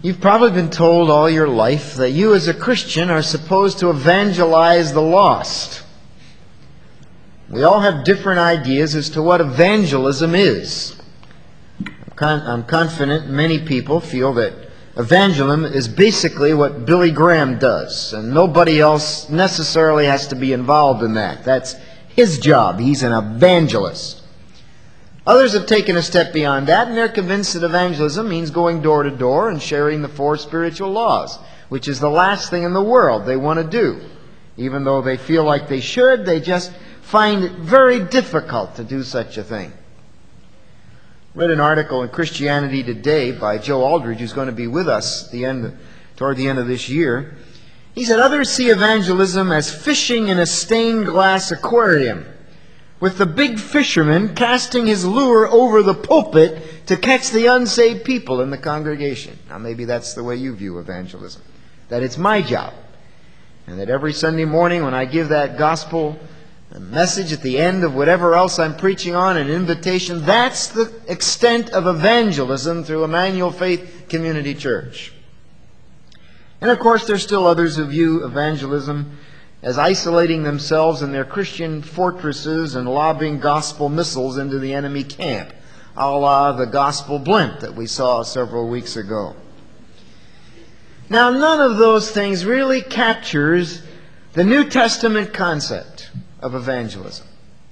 You've probably been told all your life that you as a Christian are supposed to evangelize the lost. We all have different ideas as to what evangelism is. I'm confident many people feel that evangelism is basically what Billy Graham does, and nobody else necessarily has to be involved in that. That's his job. He's an evangelist. Others have taken a step beyond that, and they're convinced that evangelism means going door to door and sharing the 4 spiritual laws, which is the last thing in the world they want to do. Even though they feel like they should, they just find it very difficult to do such a thing. I read an article in Christianity Today by Joe Aldridge, who's going to be with us toward the end of this year. He said, others see evangelism as fishing in a stained glass aquarium, with the big fisherman casting his lure over the pulpit to catch the unsaved people in the congregation. Now maybe that's the way you view evangelism, that it's my job, and that every Sunday morning when I give that gospel message at the end of whatever else I'm preaching on, an invitation, that's the extent of evangelism through Emmanuel Faith Community Church. And of course there's still others who view evangelism as isolating themselves in their Christian fortresses and lobbing gospel missiles into the enemy camp, a la the gospel blimp that we saw several weeks ago. Now, none of those things really captures the New Testament concept of evangelism.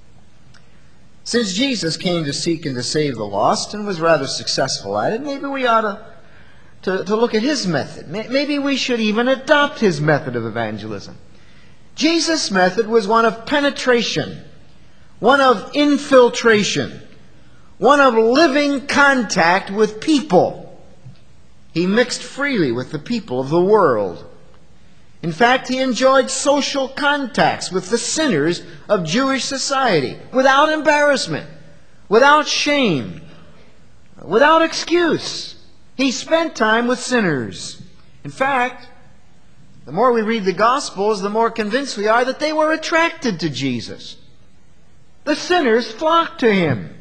Since Jesus came to seek and to save the lost and was rather successful at it, maybe we ought to look at his method. Maybe we should even adopt his method of evangelism. Jesus' method was one of penetration, one of infiltration, one of living contact with people. He mixed freely with the people of the world. In fact, he enjoyed social contacts with the sinners of Jewish society without embarrassment, without shame, without excuse. He spent time with sinners. In fact, the more we read the Gospels, the more convinced we are that they were attracted to Jesus. The sinners flocked to him.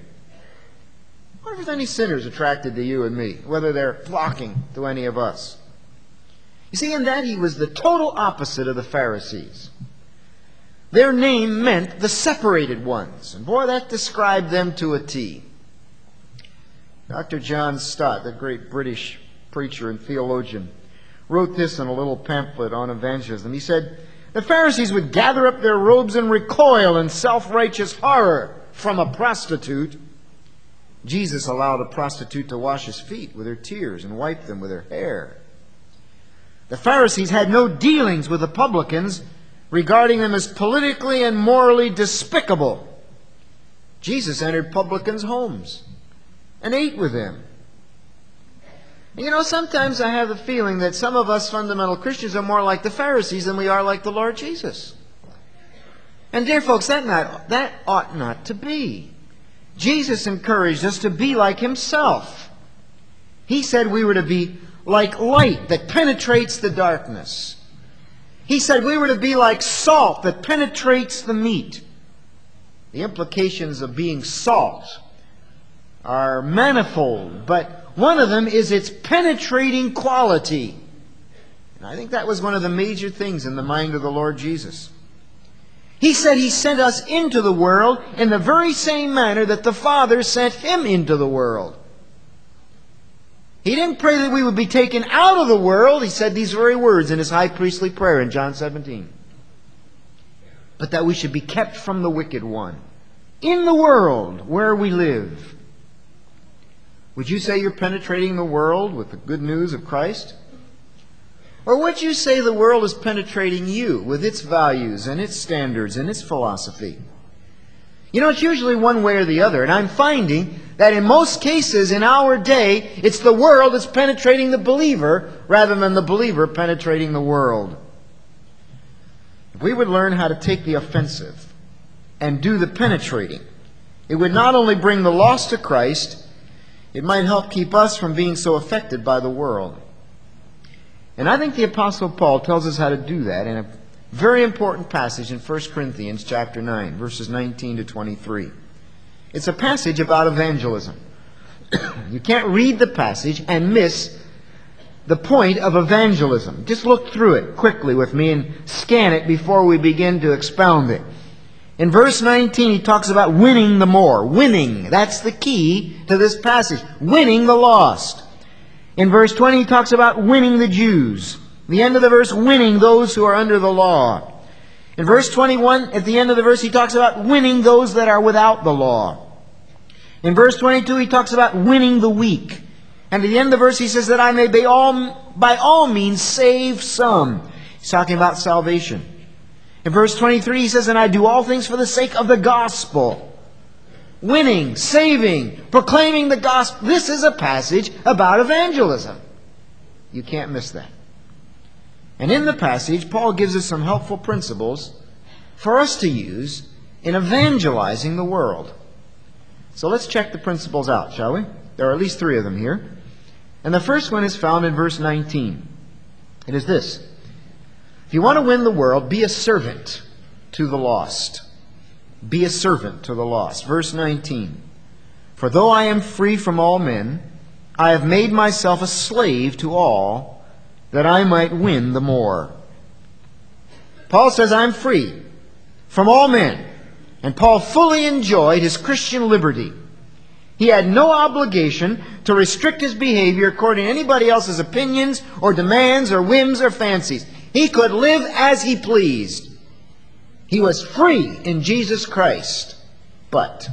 I wonder if there's any sinners attracted to you and me, whether they're flocking to any of us. You see, in that he was the total opposite of the Pharisees. Their name meant the separated ones. And boy, that described them to a T. Dr. John Stott, the great British preacher and theologian, wrote this in a little pamphlet on evangelism. He said, the Pharisees would gather up their robes and recoil in self-righteous horror from a prostitute. Jesus allowed a prostitute to wash his feet with her tears and wipe them with her hair. The Pharisees had no dealings with the publicans, regarding them as politically and morally despicable. Jesus entered publicans' homes and ate with them. You know, sometimes I have the feeling that some of us fundamental Christians are more like the Pharisees than we are like the Lord Jesus. And dear folks, that ought not to be. Jesus encouraged us to be like himself. He said we were to be like light that penetrates the darkness. He said we were to be like salt that penetrates the meat. The implications of being salt are manifold, but one of them is its penetrating quality. And I think that was one of the major things in the mind of the Lord Jesus. He said he sent us into the world in the very same manner that the Father sent him into the world. He didn't pray that we would be taken out of the world. He said these very words in his high priestly prayer in John 17. But that we should be kept from the wicked one. In the world where we live. Would you say you're penetrating the world with the good news of Christ? Or would you say the world is penetrating you with its values and its standards and its philosophy? You know, it's usually one way or the other. And I'm finding that in most cases in our day, it's the world that's penetrating the believer rather than the believer penetrating the world. If we would learn how to take the offensive and do the penetrating, it would not only bring the lost to Christ, it might help keep us from being so affected by the world. And I think the Apostle Paul tells us how to do that in a very important passage in 1 Corinthians chapter 9, verses 19 to 23. It's a passage about evangelism. You can't read the passage and miss the point of evangelism. Just look through it quickly with me and scan it before we begin to expound it. In verse 19, he talks about winning the more. Winning. That's the key to this passage. Winning the lost. In verse 20, he talks about winning the Jews. The end of the verse, winning those who are under the law. In verse 21, at the end of the verse, he talks about winning those that are without the law. In verse 22, he talks about winning the weak. And at the end of the verse, he says that I may by all means save some. He's talking about salvation. In verse 23, he says, and I do all things for the sake of the gospel. Winning, saving, proclaiming the gospel. This is a passage about evangelism. You can't miss that. And in the passage, Paul gives us some helpful principles for us to use in evangelizing the world. So let's check the principles out, shall we? There are at least 3 of them here. And the first one is found in verse 19. It is this. If you want to win the world, be a servant to the lost. Be a servant to the lost. Verse 19. For though I am free from all men, I have made myself a slave to all, that I might win the more. Paul says, I'm free from all men. And Paul fully enjoyed his Christian liberty. He had no obligation to restrict his behavior according to anybody else's opinions or demands or whims or fancies. He could live as he pleased. He was free in Jesus Christ. But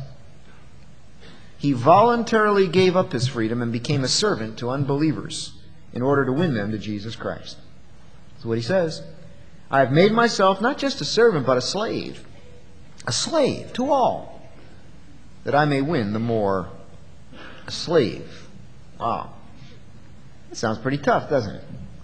he voluntarily gave up his freedom and became a servant to unbelievers in order to win them to Jesus Christ. That's what he says. I have made myself not just a servant, but a slave to all, that I may win the more. A slave. Wow. That sounds pretty tough, doesn't it?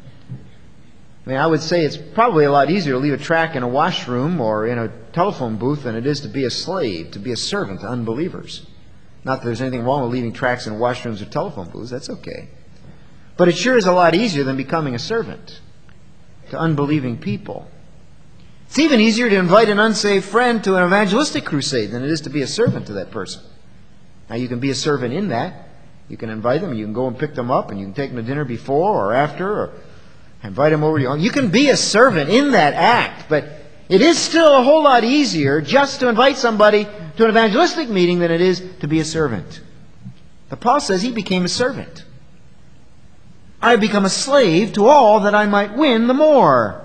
I mean, I would say it's probably a lot easier to leave a tract in a washroom or in a telephone booth than it is to be a slave, to be a servant to unbelievers. Not that there's anything wrong with leaving tracts in washrooms or telephone booths. That's okay. But it sure is a lot easier than becoming a servant to unbelieving people. It's even easier to invite an unsaved friend to an evangelistic crusade than it is to be a servant to that person. Now, you can be a servant in that. You can invite them, you can go and pick them up, and you can take them to dinner before or after, or invite them over to your home. You can be a servant in that act, but it is still a whole lot easier just to invite somebody to an evangelistic meeting than it is to be a servant. But Paul says he became a servant. I have become a slave to all that I might win the more.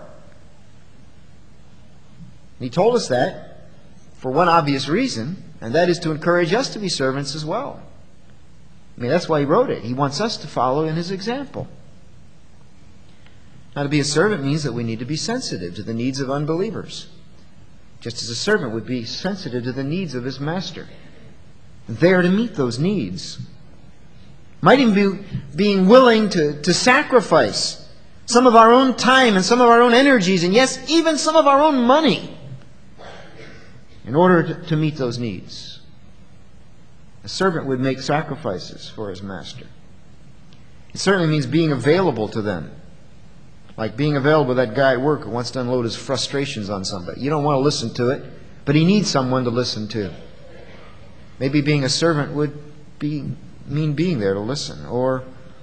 He told us that for one obvious reason, and that is to encourage us to be servants as well. I mean, that's why he wrote it. He wants us to follow in his example. Now, to be a servant means that we need to be sensitive to the needs of unbelievers, just as a servant would be sensitive to the needs of his master. There to meet those needs. Might even be being willing to sacrifice some of our own time and some of our own energies, and yes, even some of our own money, in order to meet those needs. A servant would make sacrifices for his master. It certainly means being available to them. Like being available to that guy at work who wants to unload his frustrations on somebody. You don't want to listen to it, but he needs someone to listen to. Maybe being a servant would mean being there to listen. Or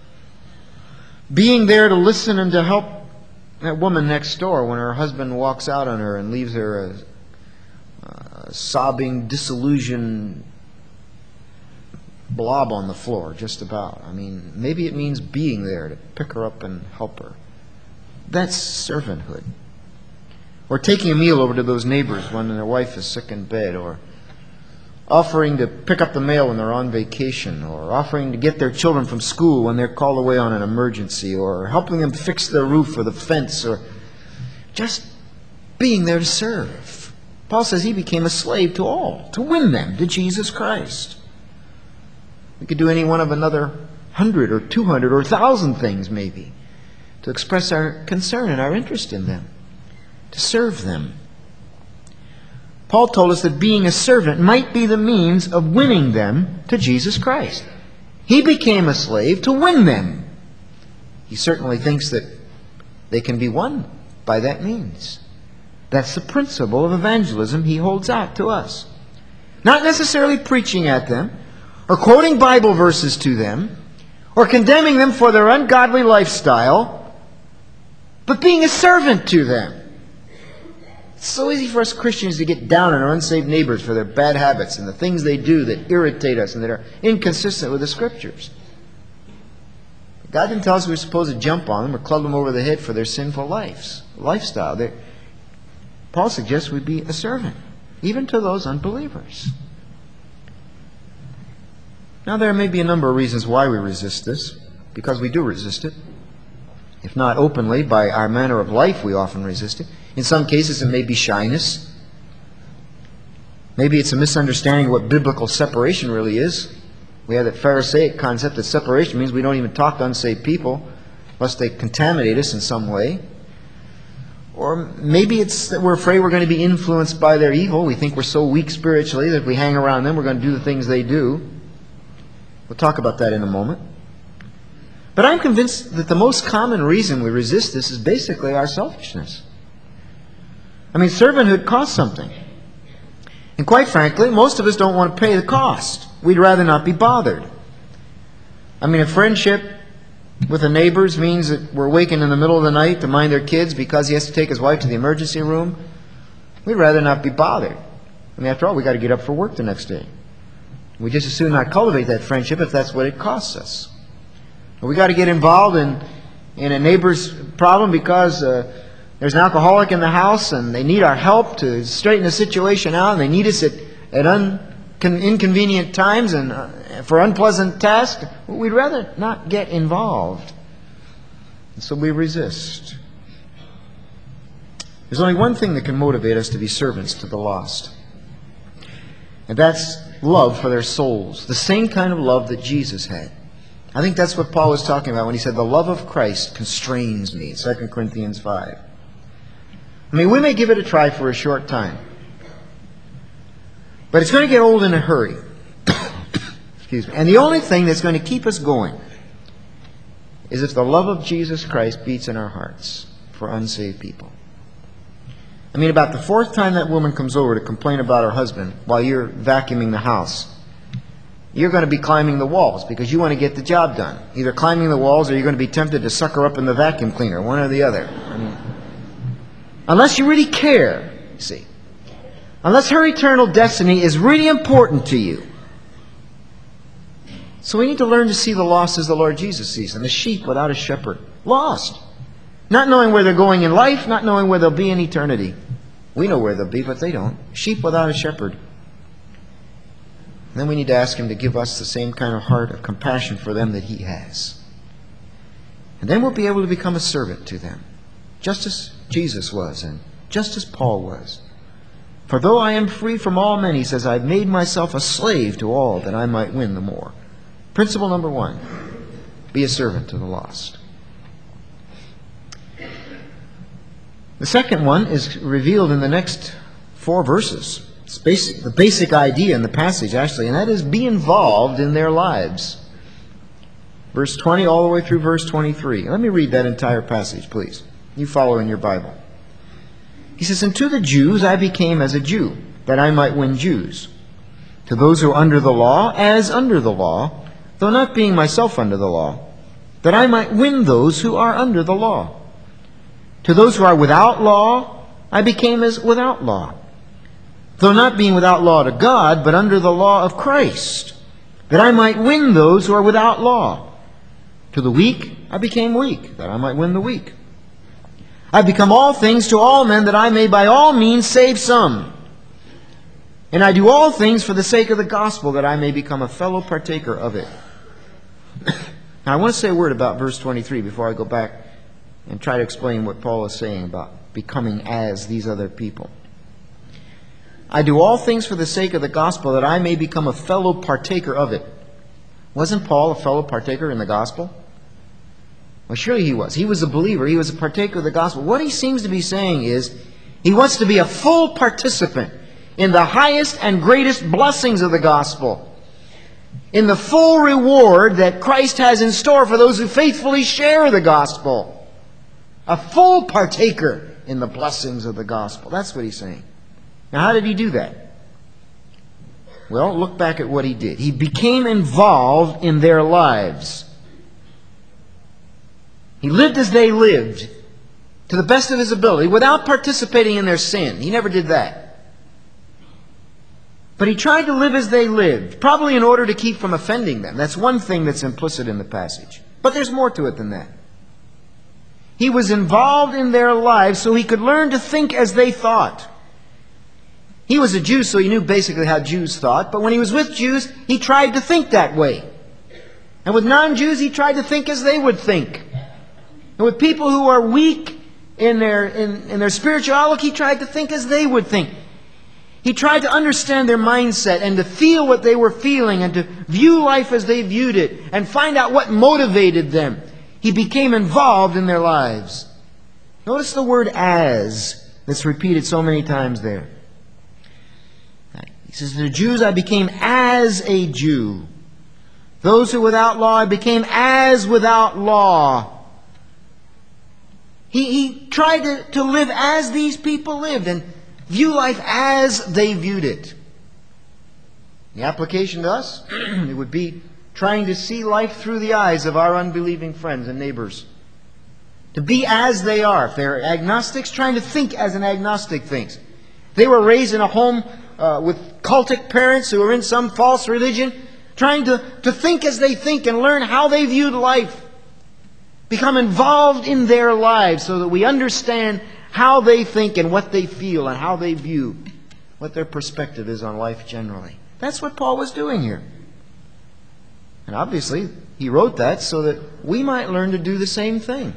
being there to listen and to help that woman next door when her husband walks out on her and leaves her a sobbing, disillusioned blob on the floor, just about. I mean, maybe it means being there to pick her up and help her. That's servanthood. Or taking a meal over to those neighbors when their wife is sick in bed, or offering to pick up the mail when they're on vacation, or offering to get their children from school when they're called away on an emergency, or helping them fix their roof or the fence, or just being there to serve. Paul says he became a slave to all, to win them to Jesus Christ. We could do any one of another 100 or 200 or 1,000 things maybe to express our concern and our interest in them, to serve them. Paul told us that being a servant might be the means of winning them to Jesus Christ. He became a slave to win them. He certainly thinks that they can be won by that means. That's the principle of evangelism he holds out to us. Not necessarily preaching at them, or quoting Bible verses to them, or condemning them for their ungodly lifestyle, but being a servant to them. It's so easy for us Christians to get down on our unsaved neighbors for their bad habits and the things they do that irritate us and that are inconsistent with the Scriptures. God didn't tell us we were supposed to jump on them or club them over the head for their sinful lifestyle. Paul suggests we be a servant, even to those unbelievers. Now, there may be a number of reasons why we resist this, because we do resist it. If not openly, by our manner of life we often resist it. In some cases it may be shyness. Maybe it's a misunderstanding of what biblical separation really is. We have that Pharisaic concept that separation means we don't even talk to unsaved people lest they contaminate us in some way. Or maybe it's that we're afraid we're going to be influenced by their evil. We think we're so weak spiritually that if we hang around them we're going to do the things they do. We'll talk about that in a moment. But I'm convinced that the most common reason we resist this is basically our selfishness. I mean, servanthood costs something. And quite frankly, most of us don't want to pay the cost. We'd rather not be bothered. I mean, a friendship with the neighbors means that we're waking in the middle of the night to mind their kids because he has to take his wife to the emergency room. We'd rather not be bothered. I mean, after all, we've got to get up for work the next day. We just as soon not cultivate that friendship if that's what it costs us. Or we got to get involved in a neighbor's problem because there's an alcoholic in the house and they need our help to straighten the situation out, and they need us at inconvenient times and for unpleasant tasks. We'd rather not get involved. And so we resist. There's only one thing that can motivate us to be servants to the lost. And that's love for their souls. The same kind of love that Jesus had. I think that's what Paul was talking about when he said, the love of Christ constrains me, 2 Corinthians 5. I mean, we may give it a try for a short time. But it's going to get old in a hurry. Excuse me. And the only thing that's going to keep us going is if the love of Jesus Christ beats in our hearts for unsaved people. I mean, about the fourth time that woman comes over to complain about her husband while you're vacuuming the house, you're going to be climbing the walls because you want to get the job done. Either climbing the walls or you're going to be tempted to suck her up in the vacuum cleaner, one or the other. I mean, unless you really care, you see. Unless her eternal destiny is really important to you. So we need to learn to see the lost as the Lord Jesus sees them, the sheep without a shepherd. Lost. Not knowing where they're going in life, not knowing where they'll be in eternity. We know where they'll be, but they don't. Sheep without a shepherd. And then we need to ask Him to give us the same kind of heart of compassion for them that He has. And then we'll be able to become a servant to them, just as Jesus was and just as Paul was. For though I am free from all men, he says, I've made myself a slave to all that I might win the more. Principle number 1, be a servant to the lost. The second one is revealed in the next 4 verses. It's the basic idea in the passage, actually, and that is be involved in their lives. Verse 20 all the way through verse 23. Let me read that entire passage, please. You follow in your Bible. He says, and to the Jews I became as a Jew, that I might win Jews. To those who are under the law, as under the law, though not being myself under the law, that I might win those who are under the law. To those who are without law, I became as without law, though not being without law to God, but under the law of Christ, that I might win those who are without law. To the weak I became weak, that I might win the weak. I have become all things to all men, that I may by all means save some. And I do all things for the sake of the gospel, that I may become a fellow partaker of it. Now I want to say a word about verse 23 before I go back and try to explain what Paul is saying about becoming as these other people. I do all things for the sake of the gospel, that I may become a fellow partaker of it. Wasn't Paul a fellow partaker in the gospel? Well, surely he was. He was a believer. He was a partaker of the gospel. What he seems to be saying is he wants to be a full participant in the highest and greatest blessings of the gospel, in the full reward that Christ has in store for those who faithfully share the gospel. A full partaker in the blessings of the gospel. That's what he's saying. Now, how did he do that? Well, look back at what he did. He became involved in their lives. He lived as they lived, to the best of his ability, without participating in their sin. He never did that. But he tried to live as they lived, probably in order to keep from offending them. That's one thing that's implicit in the passage. But there's more to it than that. He was involved in their lives so he could learn to think as they thought. He was a Jew, so he knew basically how Jews thought. But when he was with Jews, he tried to think that way. And with non-Jews, he tried to think as they would think. And with people who are weak in their spirituality, he tried to think as they would think. He tried to understand their mindset and to feel what they were feeling and to view life as they viewed it and find out what motivated them. He became involved in their lives. Notice the word "as" that's repeated so many times there. He says, "To the Jews I became as a Jew. Those who were without law I became as without law." He tried to live as these people lived and view life as they viewed it. The application to us, it would be trying to see life through the eyes of our unbelieving friends and neighbors. To be as they are. If they're agnostics, trying to think as an agnostic thinks. They were raised in a home with cultic parents who are in some false religion, trying to think as they think and learn how they viewed life. Become involved in their lives so that we understand how they think and what they feel and how they view, what their perspective is on life generally. That's what Paul was doing here. And obviously, he wrote that so that we might learn to do the same thing.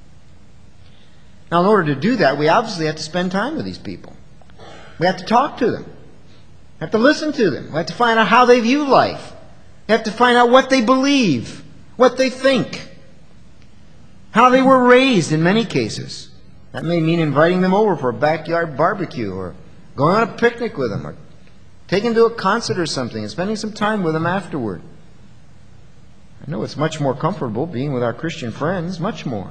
Now, in order to do that, we obviously have to spend time with these people. We have to talk to them. We have to listen to them. We have to find out how they view life. We have to find out what they believe, what they think, how they were raised in many cases. That may mean inviting them over for a backyard barbecue or going on a picnic with them or taking them to a concert or something and spending some time with them afterward. I know it's much more comfortable being with our Christian friends, much more.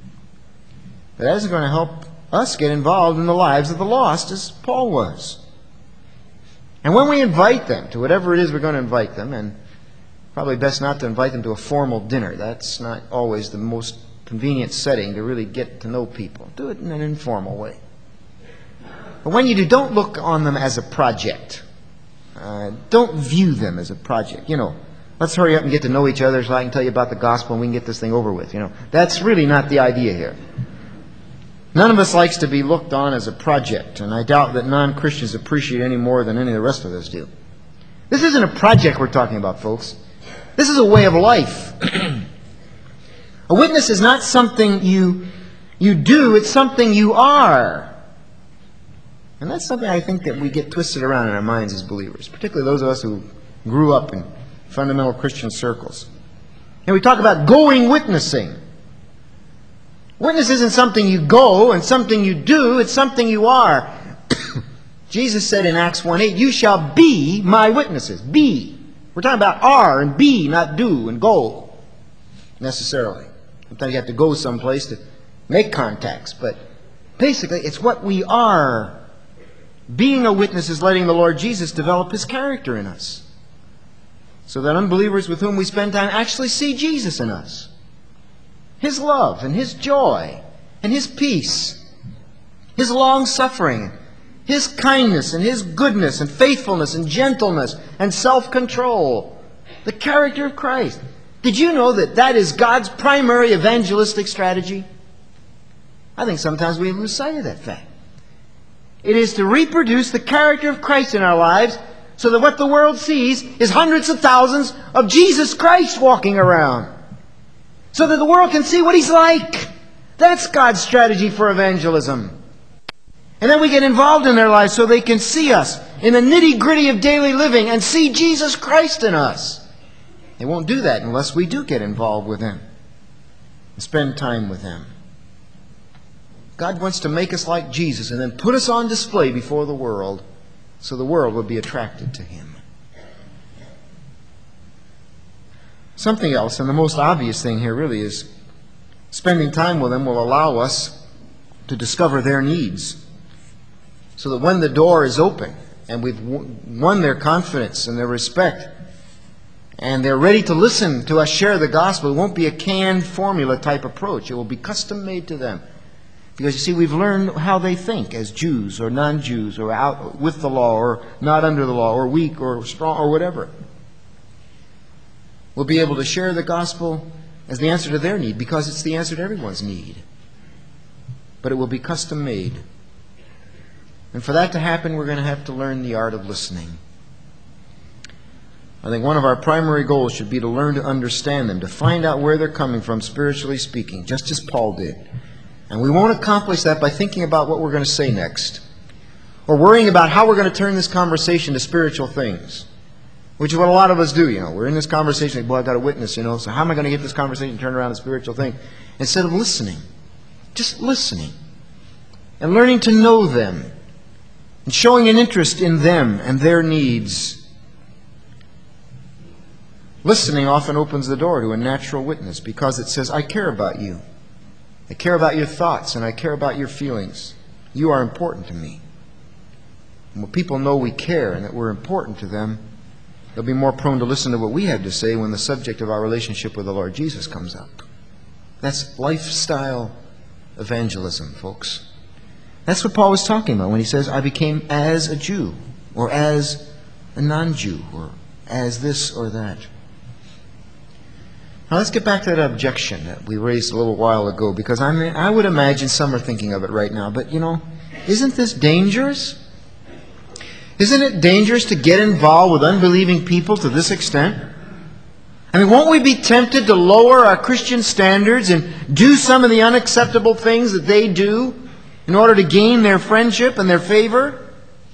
But that isn't going to help us get involved in the lives of the lost as Paul was. And when we invite them to whatever it is we're going to invite them, and probably best not to invite them to a formal dinner. That's not always the most convenient setting to really get to know people. Do it in an informal way. But when you do, don't look on them as a project. Don't view them as a project. Let's hurry up and get to know each other so I can tell you about the gospel and we can get this thing over with. That's really not the idea here. None of us likes to be looked on as a project, and I doubt that non-Christians appreciate any more than any of the rest of us do. This isn't a project we're talking about, folks. This is a way of life. A witness is not something you do, it's something you are. And that's something I think that we get twisted around in our minds as believers, particularly those of us who grew up in fundamental Christian circles. And we talk about going witnessing. Witness isn't something you go and something you do, it's something you are. Jesus said in Acts 1:8, "You shall be my witnesses." Be. We're talking about are and be, not do and go necessarily. Sometimes you have to go someplace to make contacts, but basically it's what we are. Being a witness is letting the Lord Jesus develop His character in us, so that unbelievers with whom we spend time actually see Jesus in us. His love and His joy and His peace, His long-suffering, His kindness and His goodness and faithfulness and gentleness and self-control. The character of Christ. Did you know that that is God's primary evangelistic strategy? I think sometimes we lose sight of that fact. It is to reproduce the character of Christ in our lives so that what the world sees is hundreds of thousands of Jesus Christ walking around. So that the world can see what He's like. That's God's strategy for evangelism. And then we get involved in their lives so they can see us in the nitty-gritty of daily living and see Jesus Christ in us. They won't do that unless we do get involved with Him and spend time with Him. God wants to make us like Jesus and then put us on display before the world so the world will be attracted to Him. Something else, and the most obvious thing here really, is spending time with them will allow us to discover their needs. So that when the door is open and we've won their confidence and their respect, and they're ready to listen to us share the gospel, it won't be a canned formula type approach. It will be custom made to them. Because you see, we've learned how they think as Jews or non-Jews, or out with the law or not under the law, or weak or strong or whatever. We'll be able to share the gospel as the answer to their need, because it's the answer to everyone's need. But it will be custom made. And for that to happen, we're going to have to learn the art of listening. I think one of our primary goals should be to learn to understand them, to find out where they're coming from, spiritually speaking, just as Paul did. And we won't accomplish that by thinking about what we're going to say next, or worrying about how we're going to turn this conversation to spiritual things, which is what a lot of us do. We're in this conversation, like, boy, I've got a witness, so how am I going to get this conversation turned around to a spiritual thing? Instead of listening, just listening, and learning to know them, and showing an interest in them and their needs. Listening often opens the door to a natural witness, because it says, I care about you. I care about your thoughts, and I care about your feelings. You are important to me. And when people know we care and that we're important to them, they'll be more prone to listen to what we have to say when the subject of our relationship with the Lord Jesus comes up. That's lifestyle evangelism, folks. That's what Paul was talking about when he says, I became as a Jew, or as a non-Jew, or as this or that. Now let's get back to that objection that we raised a little while ago, because I would imagine some are thinking of it right now. But, isn't this dangerous? Isn't it dangerous to get involved with unbelieving people to this extent? Won't we be tempted to lower our Christian standards and do some of the unacceptable things that they do in order to gain their friendship and their favor?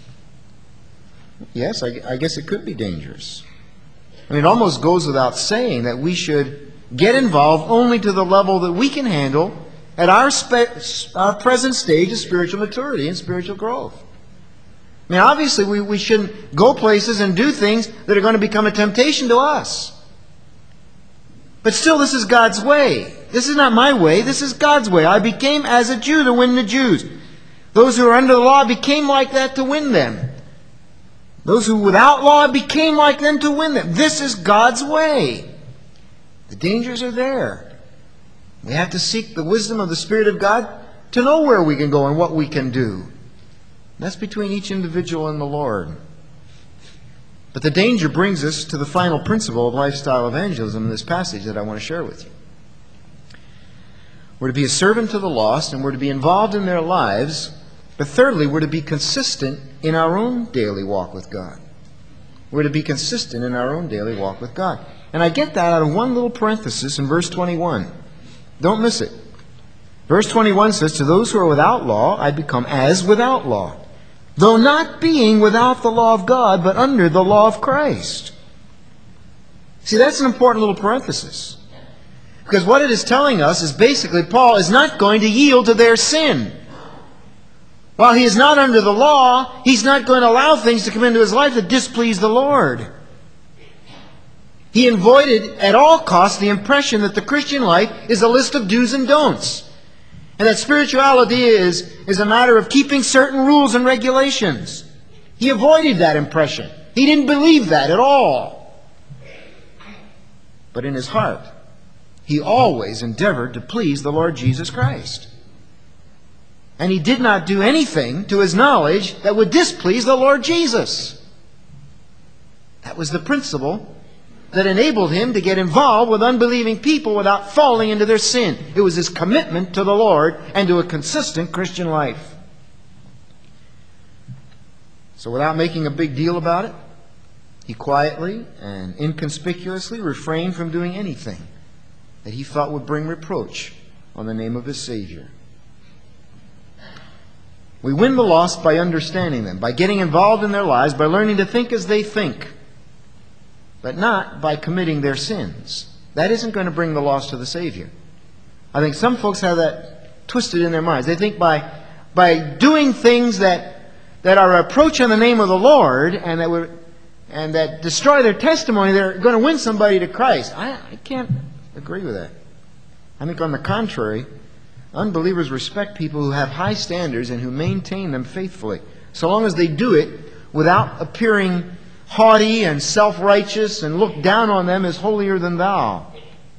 Yes, I guess it could be dangerous. It almost goes without saying that we should get involved only to the level that we can handle at our present stage of spiritual maturity and spiritual growth. Obviously we shouldn't go places and do things that are going to become a temptation to us. But still, this is God's way. This is not my way. This is God's way. I became as a Jew to win the Jews. Those who are under the law became like that to win them. Those who without law became like them to win them. This is God's way. The dangers are there. We have to seek the wisdom of the Spirit of God to know where we can go and what we can do. That's between each individual and the Lord. But the danger brings us to the final principle of lifestyle evangelism in this passage that I want to share with you. We're to be a servant to the lost, and we're to be involved in their lives. But thirdly, we're to be consistent in our own daily walk with God. We're to be consistent in our own daily walk with God. And I get that out of one little parenthesis in verse 21. Don't miss it. Verse 21 says, to those who are without law, I become as without law, though not being without the law of God, but under the law of Christ. See, that's an important little parenthesis. Because what it is telling us is basically Paul is not going to yield to their sin. While he is not under the law, he's not going to allow things to come into his life that displease the Lord. He avoided at all costs the impression that the Christian life is a list of do's and don'ts, and that spirituality is a matter of keeping certain rules and regulations. He avoided that impression. He didn't believe that at all. But in his heart, he always endeavored to please the Lord Jesus Christ. And he did not do anything, to his knowledge, that would displease the Lord Jesus. That was the principle that enabled him to get involved with unbelieving people without falling into their sin. It was his commitment to the Lord and to a consistent Christian life. So without making a big deal about it, he quietly and inconspicuously refrained from doing anything that he thought would bring reproach on the name of his Savior. We win the lost by understanding them, by getting involved in their lives, by learning to think as they think, but not by committing their sins. That isn't going to bring the lost to the Savior. I think some folks have that twisted in their minds. They think by doing things that are an approach on the name of the Lord and that destroy their testimony, they're going to win somebody to Christ. I can't agree with that. I think on the contrary, unbelievers respect people who have high standards and who maintain them faithfully, so long as they do it without appearing haughty and self-righteous and look down on them as holier than thou.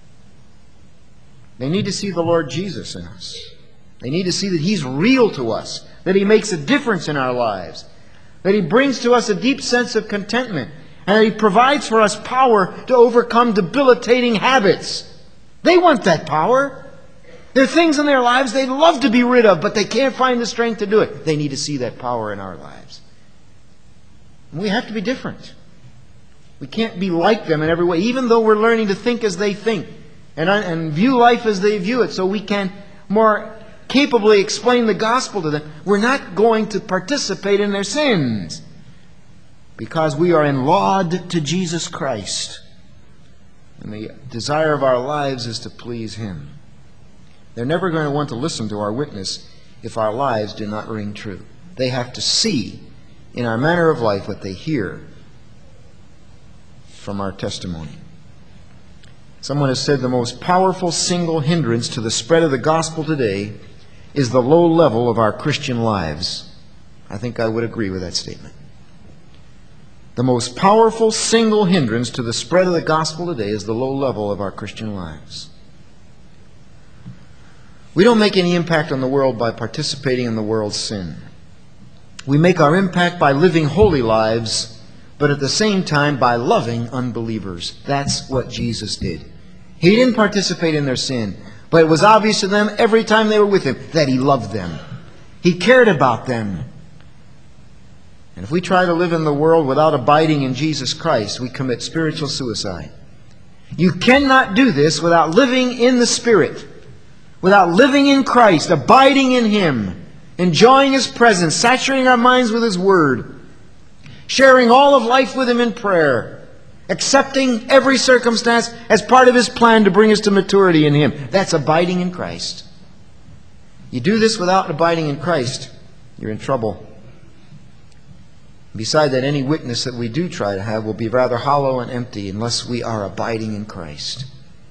They need to see the Lord Jesus in us. They need to see that He's real to us, that He makes a difference in our lives, that He brings to us a deep sense of contentment, and that He provides for us power to overcome debilitating habits. They want that power. There are things in their lives they'd love to be rid of, but they can't find the strength to do it. They need to see that power in our lives. And we have to be different. We can't be like them in every way, even though we're learning to think as they think and view life as they view it, so we can more capably explain the gospel to them. We're not going to participate in their sins because we are in laud to Jesus Christ. And the desire of our lives is to please Him. They're never going to want to listen to our witness if our lives do not ring true. They have to see in our manner of life what they hear from our testimony. Someone has said the most powerful single hindrance to the spread of the gospel today is the low level of our Christian lives. I think I would agree with that statement. The most powerful single hindrance to the spread of the gospel today is the low level of our Christian lives. We don't make any impact on the world by participating in the world's sin. We make our impact by living holy lives, but at the same time by loving unbelievers. That's what Jesus did. He didn't participate in their sin, but it was obvious to them every time they were with Him that He loved them. He cared about them. And if we try to live in the world without abiding in Jesus Christ, we commit spiritual suicide. You cannot do this without living in the Spirit, without living in Christ, abiding in Him, enjoying His presence, saturating our minds with His Word, sharing all of life with Him in prayer, accepting every circumstance as part of His plan to bring us to maturity in Him. That's abiding in Christ. You do this without abiding in Christ, you're in trouble. Beside that, any witness that we do try to have will be rather hollow and empty unless we are abiding in Christ.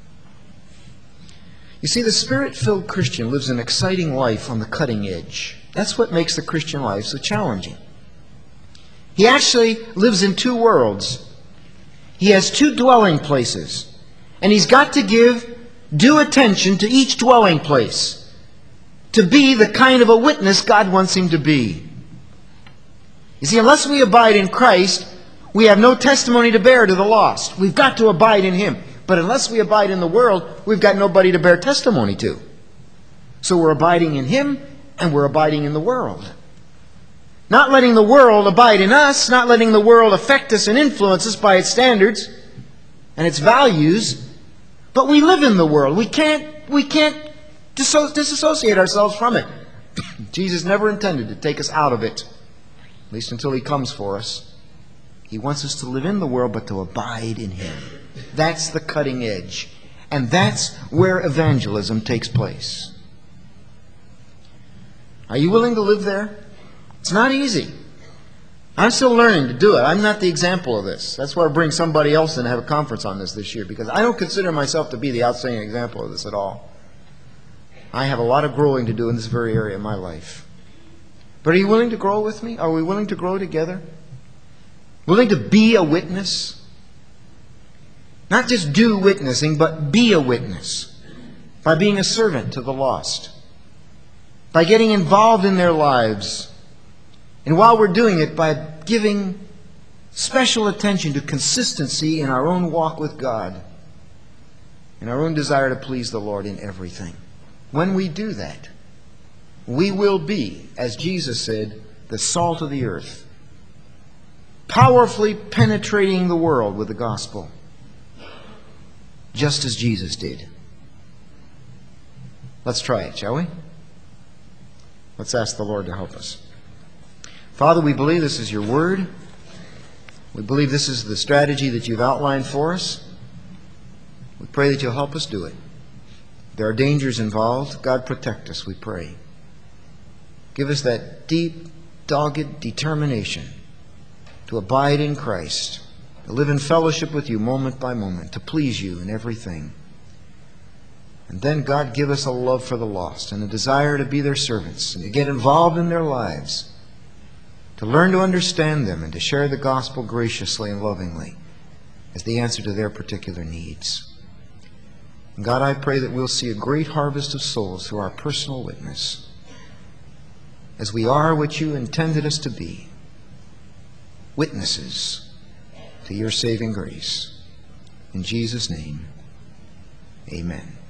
You see, the Spirit-filled Christian lives an exciting life on the cutting edge. That's what makes the Christian life so challenging. He actually lives in two worlds. He has two dwelling places. And he's got to give due attention to each dwelling place to be the kind of a witness God wants him to be. You see, unless we abide in Christ, we have no testimony to bear to the lost. We've got to abide in Him. But unless we abide in the world, we've got nobody to bear testimony to. So we're abiding in Him, and we're abiding in the world. Not letting the world abide in us, not letting the world affect us and influence us by its standards and its values, but we live in the world. We can't disassociate ourselves from it. Jesus never intended to take us out of it, at least until He comes for us. He wants us to live in the world, but to abide in Him. That's the cutting edge. And that's where evangelism takes place. Are you willing to live there? It's not easy. I'm still learning to do it. I'm not the example of this. That's why I bring somebody else in to have a conference on this year, because I don't consider myself to be the outstanding example of this at all. I have a lot of growing to do in this very area of my life. But are you willing to grow with me? Are we willing to grow together? Willing to be a witness? Not just do witnessing, but be a witness. By being a servant to the lost. By getting involved in their lives. And while we're doing it, by giving special attention to consistency in our own walk with God. In our own desire to please the Lord in everything. When we do that, we will be, as Jesus said, the salt of the earth. Powerfully penetrating the world with the gospel. Just as Jesus did. Let's try it, shall we? Let's ask the Lord to help us. Father, we believe this is your word. We believe this is the strategy that you've outlined for us. We pray that you'll help us do it. There are dangers involved. God, protect us, we pray. Give us that deep, dogged determination to abide in Christ, to live in fellowship with you moment by moment, to please you in everything. And then, God, give us a love for the lost and a desire to be their servants and to get involved in their lives to learn to understand them and to share the gospel graciously and lovingly as the answer to their particular needs. And God, I pray that we'll see a great harvest of souls through our personal witness, as we are what you intended us to be, witnesses to your saving grace. In Jesus' name, amen.